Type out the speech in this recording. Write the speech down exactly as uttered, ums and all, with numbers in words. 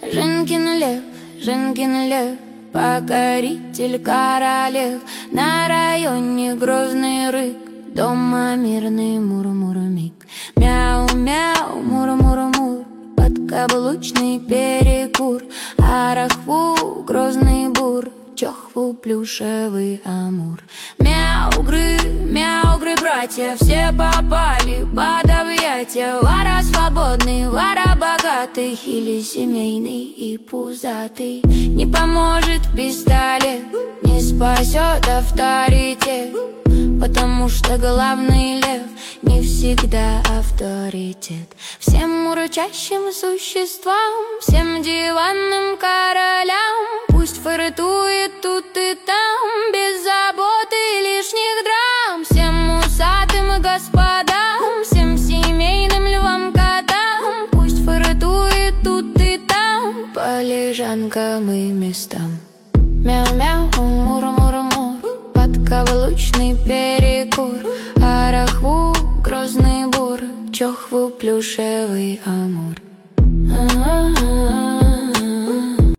Женькин лев, Женькин лев, покоритель королев. На районе грозный рык, дома мирный мур-мур-мик. Мяу-мяу, мур-мур-мур, подкаблучный перекур. Арахву, грозный бур, чохву, плюшевый амур. Мяу-гры, мяу-гры, братья, все попали под объятия. Вора свободный, вора богатый, или семейный и пузатый. Не поможет пистолет, не спасет авторитет, потому что главный лев не всегда авторитет. Всем урчащим существам, всем диванным королям пусть фартует тут и там, без забот и лишних драм. Всем усатым господам, всем семейным львам-котам пусть фартует тут и там, по лежанкам и местам. Мяу-мяу, мур-мур-мур, подкаблучный перекур. Арахву, грозный бур, чохву, плюшевый амур. А-а-а.